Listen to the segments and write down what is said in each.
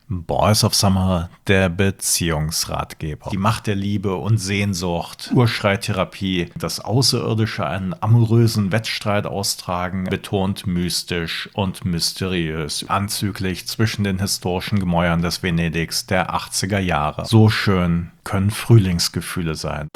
Boys of Summer, der Beziehungsratgeber. Die Macht der Liebe und Sehnsucht, Urschreittherapie, das Außerirdische einen amorösen Wettstreit austragen, betont mystisch und mysteriös, anzüglich zwischen den historischen Gemäuern des Venedigs der 80er Jahre. So schön können Frühlingsgefühle sein.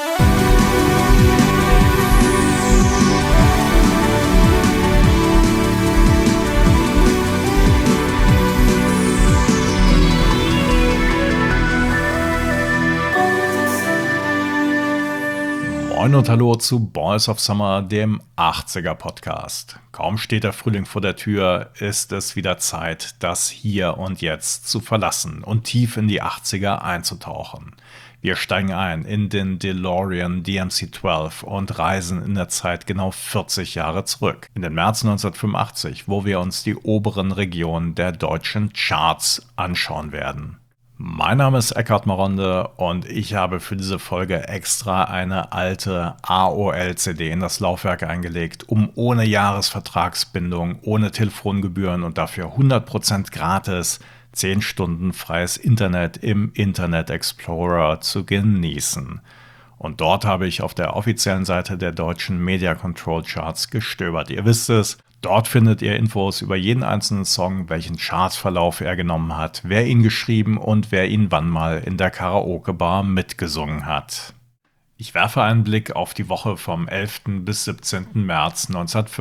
Moin und hallo zu Boys of Summer, dem 80er Podcast. Kaum steht der Frühling vor der Tür, ist es wieder Zeit, das Hier und Jetzt zu verlassen und tief in die 80er einzutauchen. Wir steigen ein in den DeLorean DMC-12 und reisen in der Zeit genau 40 Jahre zurück. In den März 1985, wo wir uns die oberen Regionen der deutschen Charts anschauen werden. Mein Name ist Eckhard Maronde und ich habe für diese Folge extra eine alte AOL-CD in das Laufwerk eingelegt, um ohne Jahresvertragsbindung, ohne Telefongebühren und dafür 100% gratis 10 Stunden freies Internet im Internet Explorer zu genießen. Und dort habe ich auf der offiziellen Seite der deutschen Media Control Charts gestöbert. Ihr wisst es. Dort findet ihr Infos über jeden einzelnen Song, welchen Chartsverlauf er genommen hat, wer ihn geschrieben und wer ihn wann mal in der Karaoke-Bar mitgesungen hat. Ich werfe einen Blick auf die Woche vom 11. bis 17. März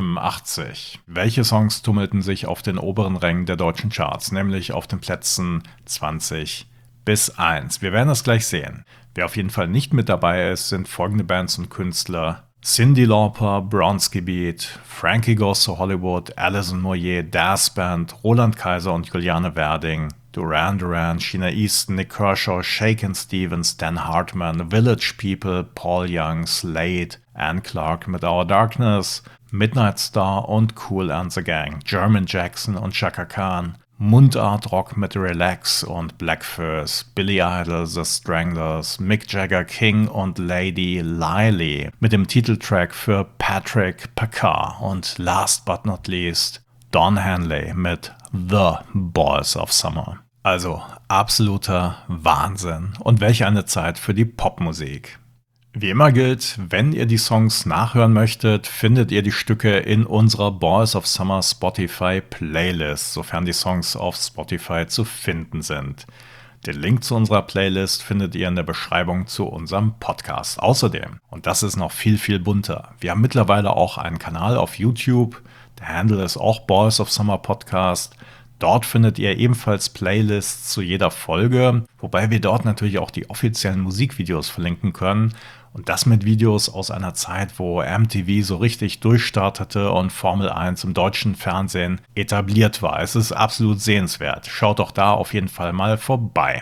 1985. Welche Songs tummelten sich auf den oberen Rängen der deutschen Charts, nämlich auf den Plätzen 20 bis 1? Wir werden das gleich sehen. Wer auf jeden Fall nicht mit dabei ist, sind folgende Bands und Künstler: Cyndi Lauper, Bronski Beat, Frankie Goes to Hollywood, Alison Moyet, Das Band, Roland Kaiser und Juliane Werding, Duran Duran, Sheena Easton, Nick Kershaw, Shakin' Stevens, Dan Hartman, Village People, Paul Young, Slade, Ann Clark mit Our Darkness, Midnight Star und Kool and the Gang, Jermaine Jackson und Chaka Khan, Mundart-Rock mit Relax und Black Furs, Billy Idol, The Stranglers, Mick Jagger, King und Lady Lily mit dem Titeltrack für Patrick Pacar und last but not least Don Henley mit The Boys of Summer. Also absoluter Wahnsinn und welch eine Zeit für die Popmusik. Wie immer gilt, wenn ihr die Songs nachhören möchtet, findet ihr die Stücke in unserer Boys of Summer Spotify Playlist, sofern die Songs auf Spotify zu finden sind. Den Link zu unserer Playlist findet ihr in der Beschreibung zu unserem Podcast. Außerdem, und das ist noch viel, viel bunter, wir haben mittlerweile auch einen Kanal auf YouTube, der Handle ist auch Boys of Summer Podcast. Dort findet ihr ebenfalls Playlists zu jeder Folge, wobei wir dort natürlich auch die offiziellen Musikvideos verlinken können. Und das mit Videos aus einer Zeit, wo MTV so richtig durchstartete und Formel 1 im deutschen Fernsehen etabliert war. Es ist absolut sehenswert. Schaut doch da auf jeden Fall mal vorbei.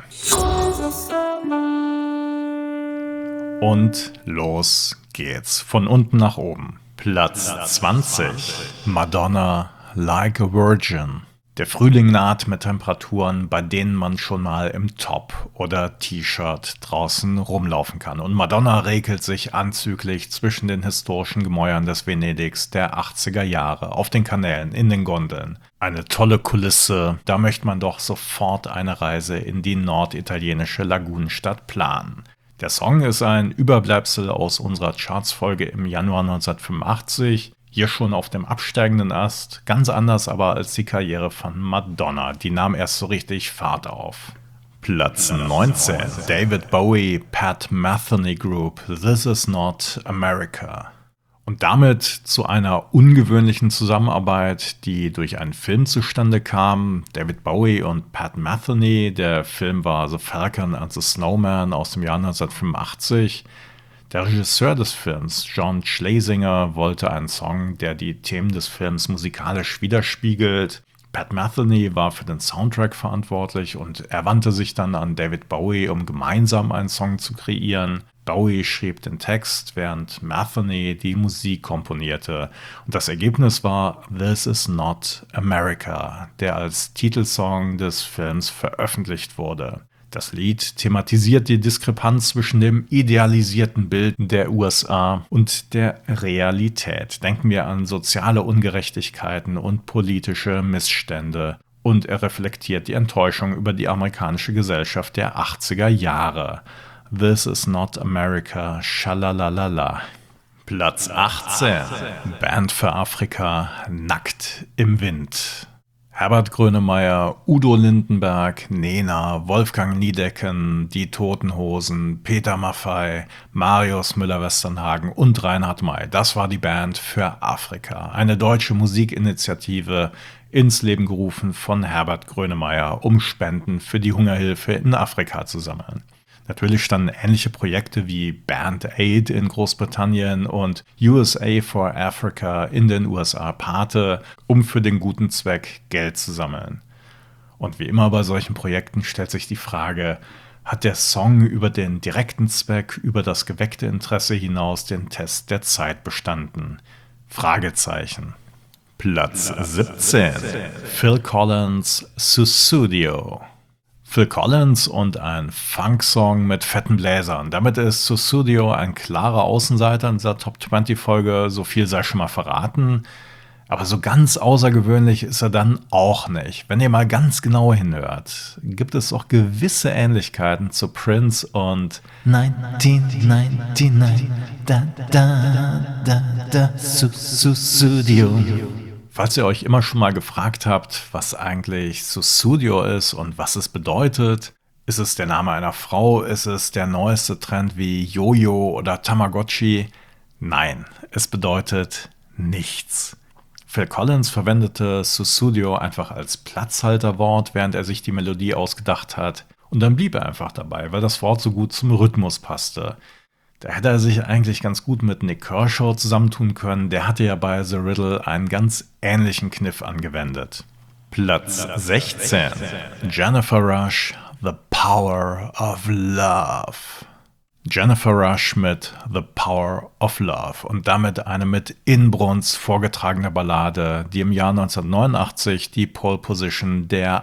Und los geht's. Von unten nach oben. Platz 20. Madonna, Like a Virgin. Der Frühling naht mit Temperaturen, bei denen man schon mal im Top oder T-Shirt draußen rumlaufen kann. Und Madonna räkelt sich anzüglich zwischen den historischen Gemäuern des Venedigs der 80er Jahre, auf den Kanälen, in den Gondeln. Eine tolle Kulisse, da möchte man doch sofort eine Reise in die norditalienische Lagunenstadt planen. Der Song ist ein Überbleibsel aus unserer Chartsfolge im Januar 1985. Hier schon auf dem absteigenden Ast, ganz anders aber als die Karriere von Madonna. Die nahm erst so richtig Fahrt auf. Platz 19. David Bowie, Pat Metheny Group, This Is Not America. Und damit zu einer ungewöhnlichen Zusammenarbeit, die durch einen Film zustande kam. David Bowie und Pat Metheny, der Film war The Falcon and the Snowman aus dem Jahr 1985. Der Regisseur des Films, John Schlesinger, wollte einen Song, der die Themen des Films musikalisch widerspiegelt. Pat Metheny war für den Soundtrack verantwortlich und er wandte sich dann an David Bowie, um gemeinsam einen Song zu kreieren. Bowie schrieb den Text, während Metheny die Musik komponierte. Und das Ergebnis war This Is Not America, der als Titelsong des Films veröffentlicht wurde. Das Lied thematisiert die Diskrepanz zwischen dem idealisierten Bild der USA und der Realität. Denken wir an soziale Ungerechtigkeiten und politische Missstände und er reflektiert die Enttäuschung über die amerikanische Gesellschaft der 80er Jahre. This is not America, schalalalala. Platz 18. Band für Afrika, Nackt im Wind. Herbert Grönemeyer, Udo Lindenberg, Nena, Wolfgang Niedecken, Die Toten Hosen, Peter Maffay, Marius Müller-Westernhagen und Reinhard May. Das war die Band für Afrika. Eine deutsche Musikinitiative, ins Leben gerufen von Herbert Grönemeyer, um Spenden für die Hungerhilfe in Afrika zu sammeln. Natürlich standen ähnliche Projekte wie Band Aid in Großbritannien und USA for Africa in den USA Pate, um für den guten Zweck Geld zu sammeln. Und wie immer bei solchen Projekten stellt sich die Frage, hat der Song über den direkten Zweck, über das geweckte Interesse hinaus den Test der Zeit bestanden? Fragezeichen. Platz 17. Phil Collins, Sussudio. Phil Collins und ein Funk-Song mit fetten Bläsern. Damit ist Sussudio ein klarer Außenseiter in dieser Top-20-Folge, so viel sei schon mal verraten. Aber so ganz außergewöhnlich ist er dann auch nicht. Wenn ihr mal ganz genau hinhört, gibt es auch gewisse Ähnlichkeiten zu Prince und 1999, Sussudio. Falls ihr euch immer schon mal gefragt habt, was eigentlich Sussudio ist und was es bedeutet, ist es der Name einer Frau, ist es der neueste Trend wie Jojo oder Tamagotchi? Nein, es bedeutet nichts. Phil Collins verwendete Sussudio einfach als Platzhalterwort, während er sich die Melodie ausgedacht hat. Und dann blieb er einfach dabei, weil das Wort so gut zum Rhythmus passte. Da hätte er sich eigentlich ganz gut mit Nick Kershaw zusammentun können. Der hatte ja bei The Riddle einen ganz ähnlichen Kniff angewendet. Platz 16. Jennifer Rush, The Power of Love. Jennifer Rush mit The Power of Love und damit eine mit Inbrunst vorgetragene Ballade, die im Jahr 1989 die Pole Position der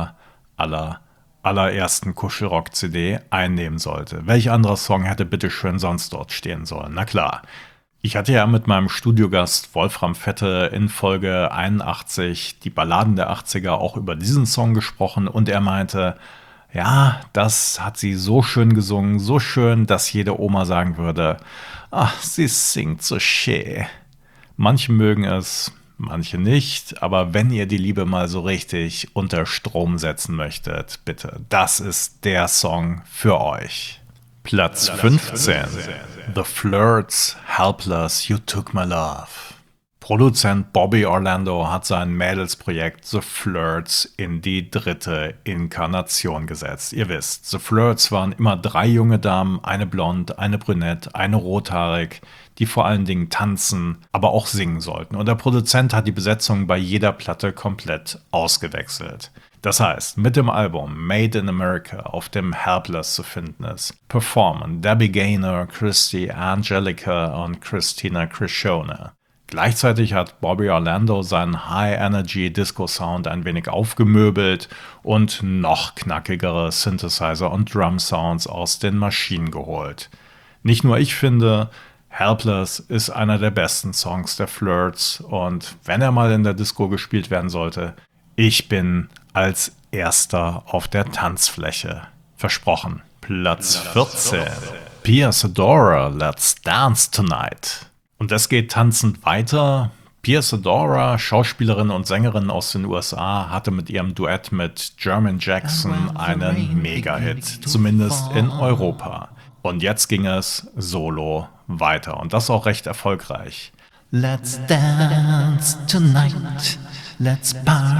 allerersten Kuschelrock-CD einnehmen sollte. Welch anderer Song hätte bitteschön sonst dort stehen sollen? Na klar. Ich hatte ja mit meinem Studiogast Wolfram Vettel in Folge 81 die Balladen der 80er auch über diesen Song gesprochen und er meinte, ja, das hat sie so schön gesungen, so schön, dass jede Oma sagen würde, ach, sie singt so schön. Manche mögen es, manche nicht, aber wenn ihr die Liebe mal so richtig unter Strom setzen möchtet, bitte, das ist der Song für euch. Platz 15. The Flirts, Helpless, You Took My Love. Produzent Bobby Orlando hat sein Mädelsprojekt The Flirts in die 3. Inkarnation gesetzt. Ihr wisst, The Flirts waren immer 3 junge Damen, eine blond, eine brünett, eine rothaarig, die vor allen Dingen tanzen, aber auch singen sollten. Und der Produzent hat die Besetzung bei jeder Platte komplett ausgewechselt. Das heißt, mit dem Album Made in America, auf dem Helpless zu finden ist, performen Debbie Gaynor, Christy Angelica und Christina Krishona. Gleichzeitig hat Bobby Orlando seinen High-Energy-Disco-Sound ein wenig aufgemöbelt und noch knackigere Synthesizer- und Drum-Sounds aus den Maschinen geholt. Nicht nur ich finde, Helpless ist einer der besten Songs der Flirts und wenn er mal in der Disco gespielt werden sollte, ich bin als Erster auf der Tanzfläche. Versprochen. Platz 14. Pia Sedora, Let's Dance Tonight. Und es geht tanzend weiter. Pia Sedora, Schauspielerin und Sängerin aus den USA, hatte mit ihrem Duett mit Jermaine Jackson einen Mega-Hit, zumindest in Europa. Und jetzt ging es solo weiter und das auch recht erfolgreich. Let's dance tonight, let's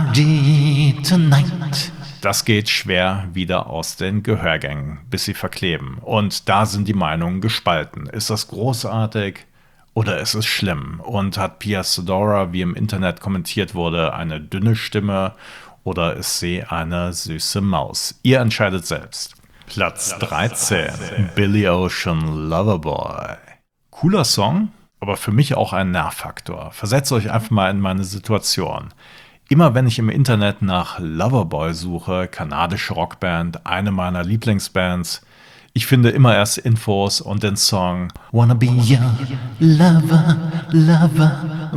party tonight. Das geht schwer wieder aus den Gehörgängen, bis sie verkleben. Und da sind die Meinungen gespalten. Ist das großartig? Oder ist es schlimm? Und hat Pia Sedora, wie im Internet kommentiert wurde, eine dünne Stimme oder ist sie eine süße Maus? Ihr entscheidet selbst. Platz 13. Billy Ocean, Loverboy. Cooler Song, aber für mich auch ein Nervfaktor. Versetzt euch einfach mal in meine Situation. Immer wenn ich im Internet nach Loverboy suche, kanadische Rockband, eine meiner Lieblingsbands, Ich finde immer erst Infos und den Song Wanna be your lover, lover.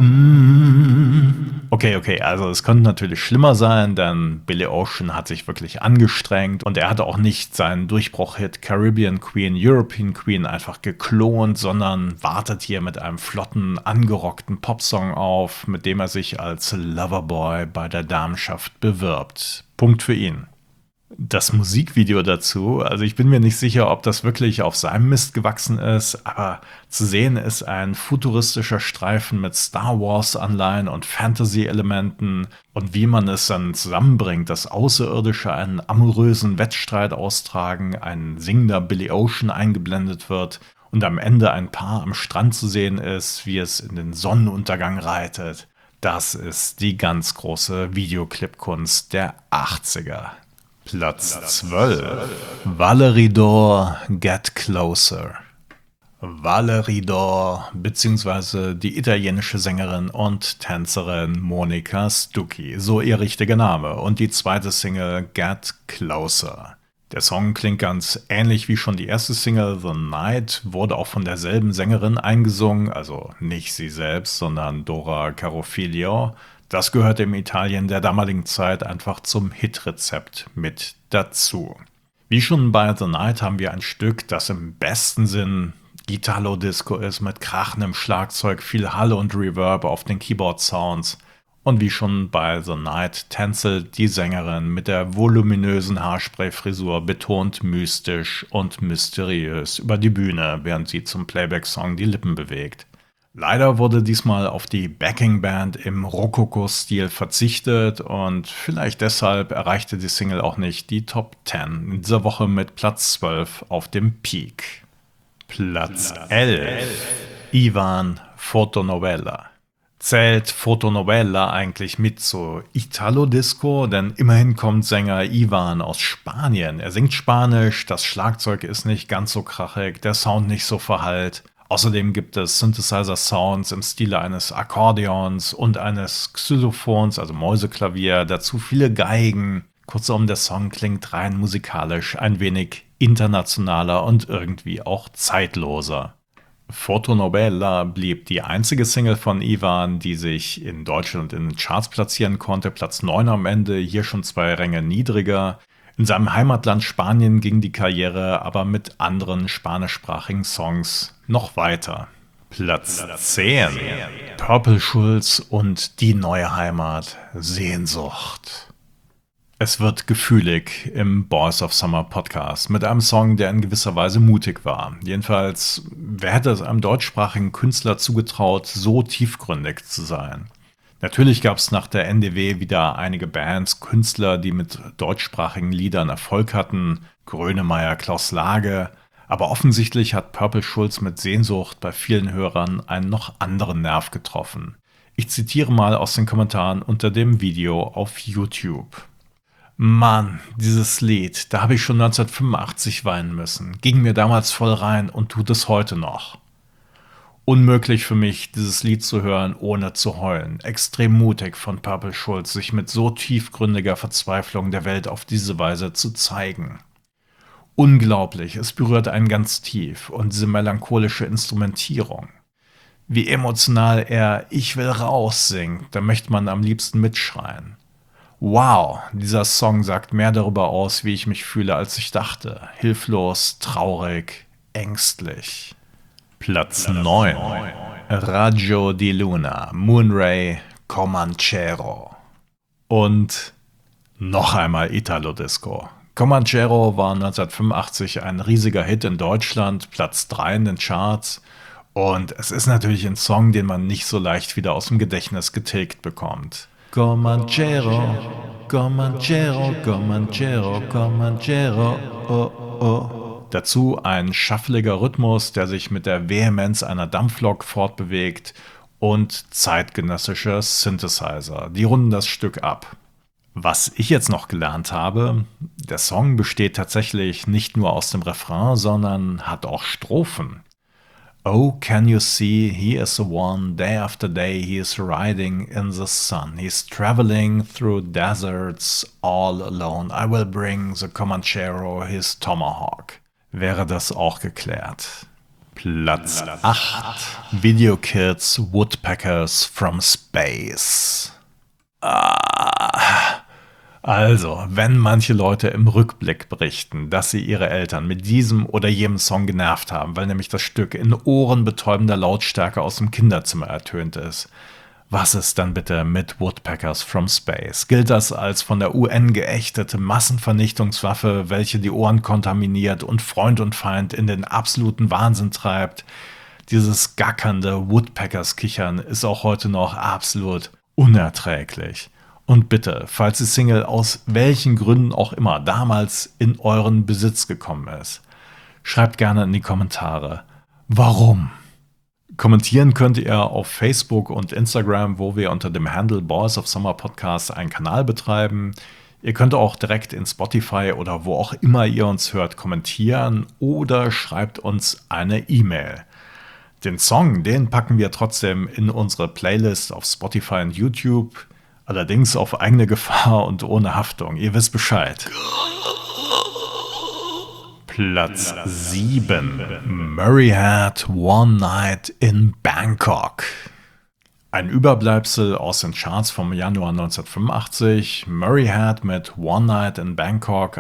Okay, also es könnte natürlich schlimmer sein, denn Billy Ocean hat sich wirklich angestrengt und er hatte auch nicht seinen Durchbruch-Hit Caribbean Queen, European Queen einfach geklont, sondern wartet hier mit einem flotten, angerockten Popsong auf, mit dem er sich als Loverboy bei der Damenschaft bewirbt. Punkt für ihn. Das Musikvideo dazu, also ich bin mir nicht sicher, ob das wirklich auf seinem Mist gewachsen ist, aber zu sehen ist ein futuristischer Streifen mit Star Wars-Anleihen und Fantasy-Elementen und wie man es dann zusammenbringt, dass Außerirdische einen amorösen Wettstreit austragen, ein singender Billy Ocean eingeblendet wird und am Ende ein Paar am Strand zu sehen ist, wie es in den Sonnenuntergang reitet. Das ist die ganz große Videoclip-Kunst der 80er. Platz 12. Valerie Dore, Get Closer. Valerie Dore bzw. die italienische Sängerin und Tänzerin Monica Stucchi, so ihr richtiger Name, und die zweite Single Get Closer. Der Song klingt ganz ähnlich wie schon die erste Single The Night, wurde auch von derselben Sängerin eingesungen, also nicht sie selbst, sondern Dora Carofiglio. Das gehört im Italien der damaligen Zeit einfach zum Hitrezept mit dazu. Wie schon bei The Night haben wir ein Stück, das im besten Sinn Italo-Disco ist, mit krachendem Schlagzeug, viel Halle und Reverb auf den Keyboard-Sounds. Und wie schon bei The Night tänzelt die Sängerin mit der voluminösen Haarspray-Frisur betont mystisch und mysteriös über die Bühne, während sie zum Playback-Song die Lippen bewegt. Leider wurde diesmal auf die Backing-Band im Rokoko-Stil verzichtet und vielleicht deshalb erreichte die Single auch nicht die Top 10 in dieser Woche mit Platz 12 auf dem Peak. Platz 11. Ivan Fotonovella. Zählt Fotonovella eigentlich mit zur Italo-Disco? Denn immerhin kommt Sänger Ivan aus Spanien. Er singt Spanisch, das Schlagzeug ist nicht ganz so krachig, der Sound nicht so verhallt. Außerdem gibt es Synthesizer-Sounds im Stile eines Akkordeons und eines Xylophons, also Mäuseklavier, dazu viele Geigen. Kurzum, der Song klingt rein musikalisch ein wenig internationaler und irgendwie auch zeitloser. Fotonovella blieb die einzige Single von Ivan, die sich in Deutschland in den Charts platzieren konnte. Platz 9 am Ende, hier schon 2 Ränge niedriger. In seinem Heimatland Spanien ging die Karriere aber mit anderen spanischsprachigen Songs noch weiter. Platz 10. Purple Schulz und Die neue Heimat, Sehnsucht. Es wird gefühlig im Boys of Summer Podcast mit einem Song, der in gewisser Weise mutig war. Jedenfalls, wer hätte es einem deutschsprachigen Künstler zugetraut, so tiefgründig zu sein? Natürlich gab es nach der NDW wieder einige Bands, Künstler, die mit deutschsprachigen Liedern Erfolg hatten, Grönemeyer, Klaus Lage, aber offensichtlich hat Purple Schulz mit Sehnsucht bei vielen Hörern einen noch anderen Nerv getroffen. Ich zitiere mal aus den Kommentaren unter dem Video auf YouTube. Mann, dieses Lied, da habe ich schon 1985 weinen müssen, ging mir damals voll rein und tut es heute noch. Unmöglich für mich, dieses Lied zu hören, ohne zu heulen. Extrem mutig von Purple Schulz, sich mit so tiefgründiger Verzweiflung der Welt auf diese Weise zu zeigen. Unglaublich, es berührt einen ganz tief und diese melancholische Instrumentierung. Wie emotional er Ich will raus singt, da möchte man am liebsten mitschreien. Wow, dieser Song sagt mehr darüber aus, wie ich mich fühle, als ich dachte. Hilflos, traurig, ängstlich. Platz 9. Raggio di Luna, Moonray, Comanchero. Und noch einmal Italo-Disco. Comanchero war 1985 ein riesiger Hit in Deutschland, Platz 3 in den Charts. Und es ist natürlich ein Song, den man nicht so leicht wieder aus dem Gedächtnis getilgt bekommt. Comanchero, Comanchero, Comanchero, Comanchero, oh, oh. Dazu ein shuffliger Rhythmus, der sich mit der Vehemenz einer Dampflok fortbewegt und zeitgenössische Synthesizer. Die runden das Stück ab. Was ich jetzt noch gelernt habe, der Song besteht tatsächlich nicht nur aus dem Refrain, sondern hat auch Strophen. Oh, can you see, he is the one, day after day he is riding in the sun. He's traveling through deserts all alone. I will bring the Comanchero his tomahawk. wäre das auch geklärt. Platz 8. Video Kids Woodpeckers from Space. Also, wenn manche Leute im Rückblick berichten, dass sie ihre Eltern mit diesem oder jenem Song genervt haben, weil nämlich das Stück in ohrenbetäubender Lautstärke aus dem Kinderzimmer ertönt ist, was ist dann bitte mit Woodpeckers from Space? Gilt das als von der UN geächtete Massenvernichtungswaffe, welche die Ohren kontaminiert und Freund und Feind in den absoluten Wahnsinn treibt? Dieses gackernde Woodpeckers-Kichern ist auch heute noch absolut unerträglich. Und bitte, falls die Single aus welchen Gründen auch immer damals in euren Besitz gekommen ist, schreibt gerne in die Kommentare, warum? Kommentieren könnt ihr auf Facebook und Instagram, wo wir unter dem Handle Boys of Summer Podcast einen Kanal betreiben. Ihr könnt auch direkt in Spotify oder wo auch immer ihr uns hört kommentieren oder schreibt uns eine E-Mail. Den Song, den packen wir trotzdem in unsere Playlist auf Spotify und YouTube, allerdings auf eigene Gefahr und ohne Haftung. Ihr wisst Bescheid. Platz 7. Murray had One Night in Bangkok. Ein Überbleibsel aus den Charts vom Januar 1985. Murray had mit One Night in Bangkok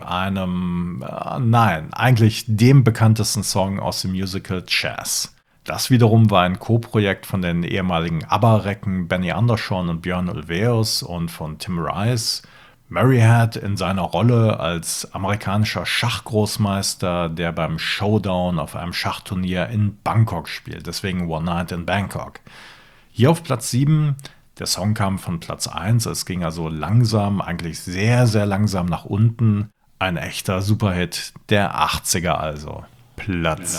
eigentlich dem bekanntesten Song aus dem Musical Chess. Das wiederum war ein Co-Projekt von den ehemaligen ABBA-Recken Benny Andersson und Björn Ulvaeus und von Tim Rice. Murray had in seiner Rolle als amerikanischer Schachgroßmeister, der beim Showdown auf einem Schachturnier in Bangkok spielt, deswegen One Night in Bangkok. Hier auf Platz 7, der Song kam von Platz 1, es ging also langsam, eigentlich sehr, sehr langsam nach unten. Ein echter Superhit der 80er also. Platz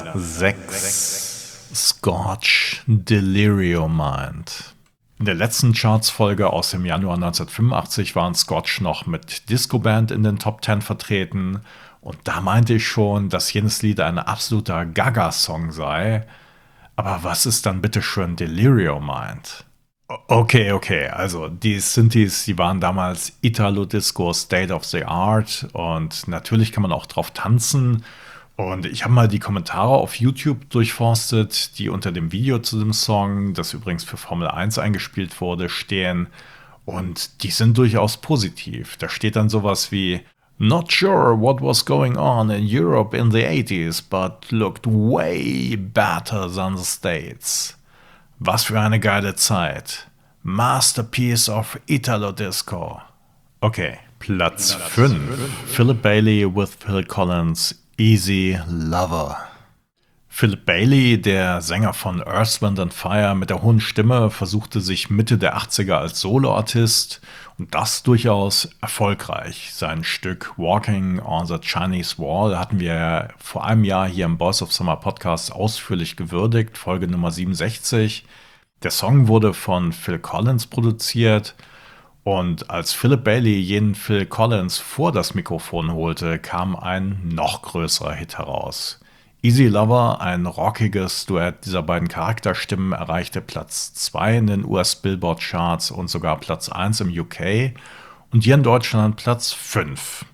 6, Scorch, Delirium Mind. In der letzten Charts-Folge aus dem Januar 1985 waren Scorch noch mit Disco Band in den Top 10 vertreten und da meinte ich schon, dass jenes Lied ein absoluter Gaga-Song sei. Aber was ist dann bitte schön Delirium Mind? Okay, also die Synthes, die waren damals Italo-Disco State of the Art und natürlich kann man auch drauf tanzen. Und ich habe mal die Kommentare auf YouTube durchforstet, die unter dem Video zu dem Song, das übrigens für Formel 1 eingespielt wurde, stehen. Und die sind durchaus positiv. Da steht dann sowas wie Not sure what was going on in Europe in the 80s, but looked way better than the States. Was für eine geile Zeit. Masterpiece of Italo Disco. Okay, Platz 5. Philip Bailey with Phil Collins, Easy Lover. Philip Bailey, der Sänger von Earth, Wind & Fire mit der hohen Stimme, versuchte sich Mitte der 80er als Soloartist und das durchaus erfolgreich. Sein Stück Walking on the Chinese Wall hatten wir vor einem Jahr hier im Boys of Summer Podcast ausführlich gewürdigt, Folge Nummer 67. Der Song wurde von Phil Collins produziert. Und als Philip Bailey jenen Phil Collins vor das Mikrofon holte, kam ein noch größerer Hit heraus. Easy Lover, ein rockiges Duett dieser beiden Charakterstimmen, erreichte Platz 2 in den US-Billboard-Charts und sogar Platz 1 im UK und hier in Deutschland Platz 5.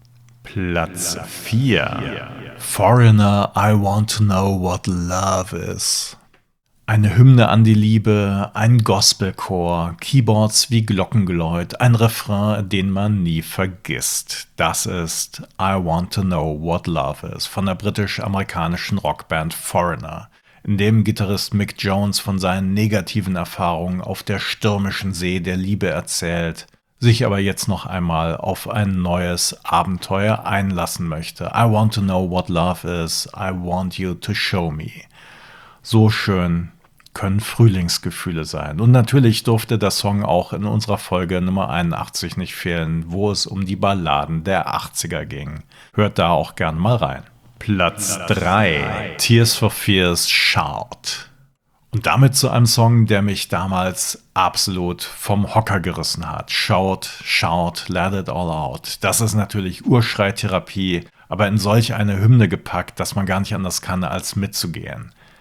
Platz 4. Foreigner, I Want to Know What Love Is. Eine Hymne an die Liebe, ein Gospelchor, Keyboards wie Glockengeläut, ein Refrain, den man nie vergisst. Das ist I Want to Know What Love Is von der britisch-amerikanischen Rockband Foreigner, in dem Gitarrist Mick Jones von seinen negativen Erfahrungen auf der stürmischen See der Liebe erzählt, sich aber jetzt noch einmal auf ein neues Abenteuer einlassen möchte. I want to know what love is, I want you to show me. So schön können Frühlingsgefühle sein. Und natürlich durfte der Song auch in unserer Folge Nummer 81 nicht fehlen, wo es um die Balladen der 80er ging. Hört da auch gern mal rein. Platz 3. Tears for Fears, Shout. Und damit zu einem Song, der mich damals absolut vom Hocker gerissen hat. Shout, shout, let it all out. Das ist natürlich Urschreitherapie, aber in solch eine Hymne gepackt, dass man gar nicht anders kann, als mitzugehen.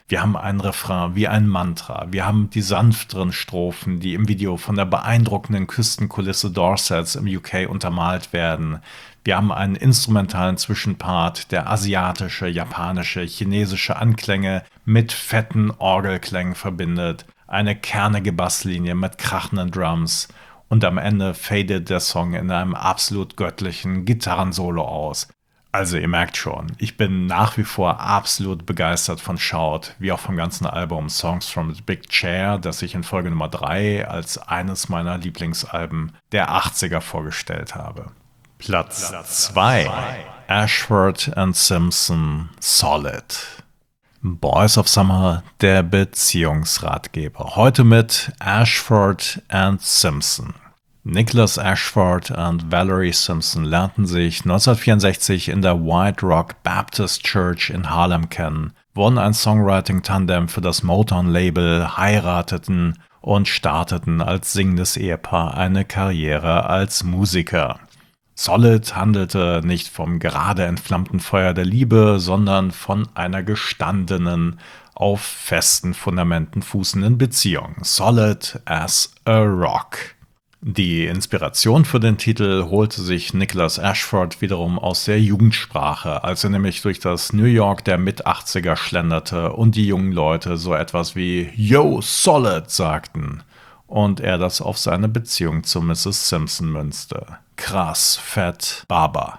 Wir haben einen Refrain wie ein Mantra. Wir haben die sanfteren Strophen, die im Video von der beeindruckenden Küstenkulisse Dorsets im UK untermalt werden. Wir haben einen instrumentalen Zwischenpart, der asiatische, japanische, chinesische Anklänge mit fetten Orgelklängen verbindet. Eine kernige Basslinie mit krachenden Drums. Und am Ende fadet der Song in einem absolut göttlichen Gitarrensolo aus. Also ihr merkt schon, ich bin nach wie vor absolut begeistert von Shout, wie auch vom ganzen Album Songs from the Big Chair, das ich in Folge Nummer 3 als eines meiner Lieblingsalben der 80er vorgestellt habe. Platz 2. Ashford and Simpson, Solid. Boys of Summer, der Beziehungsratgeber. Heute mit Ashford and Simpson. Nicholas Ashford und Valerie Simpson lernten sich 1964 in der White Rock Baptist Church in Harlem kennen, wurden ein Songwriting-Tandem für das Motown-Label, heirateten und starteten als singendes Ehepaar eine Karriere als Musiker. Solid handelte nicht vom gerade entflammten Feuer der Liebe, sondern von einer gestandenen, auf festen Fundamenten fußenden Beziehung. Solid as a Rock. Die Inspiration für den Titel holte sich Nicholas Ashford wiederum aus der Jugendsprache, als er nämlich durch das New York der Mit-80er schlenderte und die jungen Leute so etwas wie "Yo, Solid" sagten und er das auf seine Beziehung zu Mrs. Simpson münzte. Krass, fett, Baba.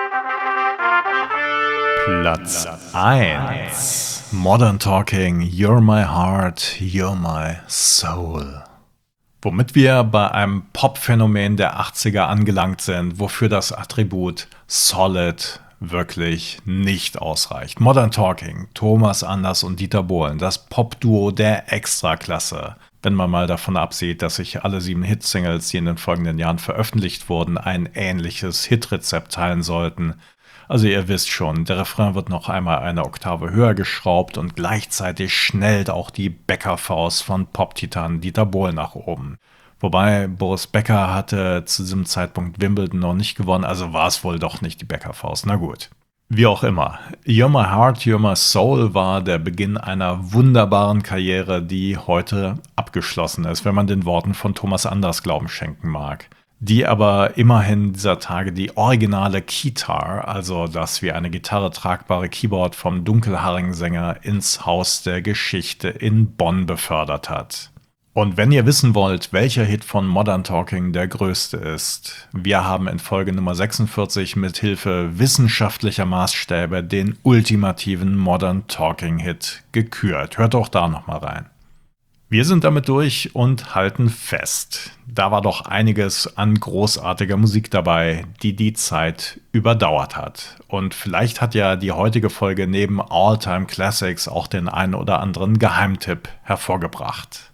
Platz 1. Modern Talking, You're My Heart, You're My Soul. Womit wir bei einem Pop-Phänomen der 80er angelangt sind, wofür das Attribut Solid wirklich nicht ausreicht. Modern Talking, Thomas Anders und Dieter Bohlen, das Pop-Duo der Extraklasse. Wenn man mal davon absieht, dass sich alle 7 Hitsingles, die in den folgenden Jahren veröffentlicht wurden, ein ähnliches Hitrezept teilen sollten. Also ihr wisst schon, der Refrain wird noch einmal eine Oktave höher geschraubt und gleichzeitig schnellt auch die Bäckerfaust von Pop-Titan Dieter Bohlen nach oben. Wobei Boris Becker hatte zu diesem Zeitpunkt Wimbledon noch nicht gewonnen, also war es wohl doch nicht die Bäckerfaust. Na gut. Wie auch immer, You're My Heart, You're My Soul war der Beginn einer wunderbaren Karriere, die heute abgeschlossen ist, wenn man den Worten von Thomas Anders Glauben schenken mag. Die aber immerhin dieser Tage die originale Keytar, also das wie eine Gitarre tragbare Keyboard vom Dunkelhaarigen-Sänger, ins Haus der Geschichte in Bonn befördert hat. Und wenn ihr wissen wollt, welcher Hit von Modern Talking der größte ist, wir haben in Folge Nummer 46 mit Hilfe wissenschaftlicher Maßstäbe den ultimativen Modern Talking Hit gekürt. Hört auch da nochmal rein. Wir sind damit durch und halten fest. Da war doch einiges an großartiger Musik dabei, die die Zeit überdauert hat. Und vielleicht hat ja die heutige Folge neben All-Time Classics auch den einen oder anderen Geheimtipp hervorgebracht.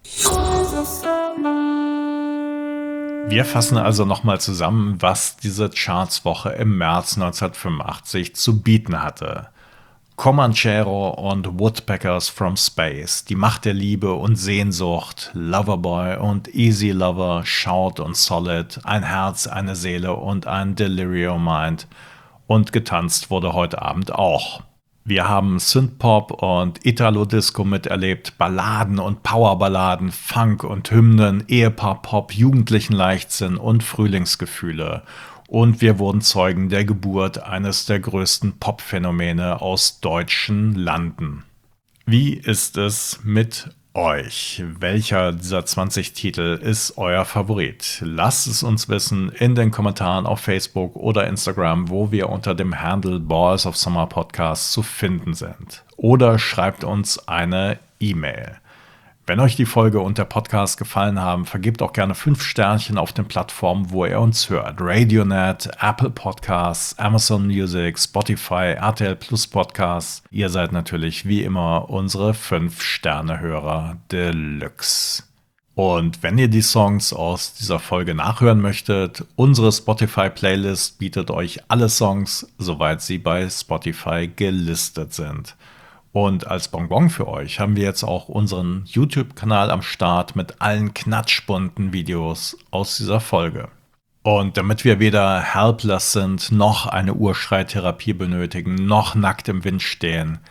Wir fassen also nochmal zusammen, was diese Chartswoche im März 1985 zu bieten hatte. Comanchero und Woodpeckers from Space, Die Macht der Liebe und Sehnsucht, Loverboy und Easy Lover, Shout und Solid, Ein Herz, eine Seele und ein Delirium Mind. Und getanzt wurde heute Abend auch. Wir haben Synthpop und Italo-Disco miterlebt, Balladen und Powerballaden, Funk und Hymnen, Ehepaar-Pop, jugendlichen Leichtsinn und Frühlingsgefühle. Und wir wurden Zeugen der Geburt eines der größten Pop-Phänomene aus deutschen Landen. Wie ist es mit euch? Welcher dieser 20 Titel ist euer Favorit? Lasst es uns wissen in den Kommentaren auf Facebook oder Instagram, wo wir unter dem Handle Boys of Summer Podcast zu finden sind. Oder schreibt uns eine E-Mail. Wenn euch die Folge und der Podcast gefallen haben, vergebt auch gerne 5 Sternchen auf den Plattformen, wo ihr uns hört. Radionet, Apple Podcasts, Amazon Music, Spotify, RTL Plus Podcasts. Ihr seid natürlich wie immer unsere 5-Sterne-Hörer Deluxe. Und wenn ihr die Songs aus dieser Folge nachhören möchtet, unsere Spotify-Playlist bietet euch alle Songs, soweit sie bei Spotify gelistet sind. Und als Bonbon für euch haben wir jetzt auch unseren YouTube-Kanal am Start mit allen knatschbunten Videos aus dieser Folge. Und damit wir weder helpless sind, noch eine Urschreitherapie benötigen, noch nackt im Wind stehen,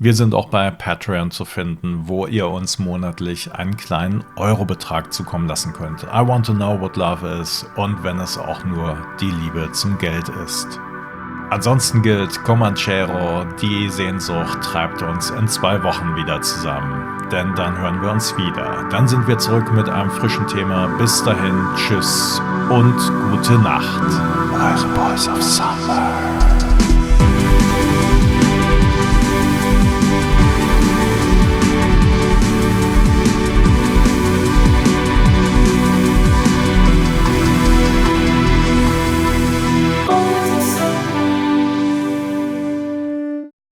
Wir sind auch bei Patreon zu finden, wo ihr uns monatlich einen kleinen Eurobetrag zukommen lassen könnt. I want to know what love is und wenn es auch nur die Liebe zum Geld ist. Ansonsten gilt Comanchero, die Sehnsucht treibt uns in 2 Wochen wieder zusammen. Denn dann hören wir uns wieder. Dann sind wir zurück mit einem frischen Thema. Bis dahin, tschüss und gute Nacht. Eure Boys of Summer.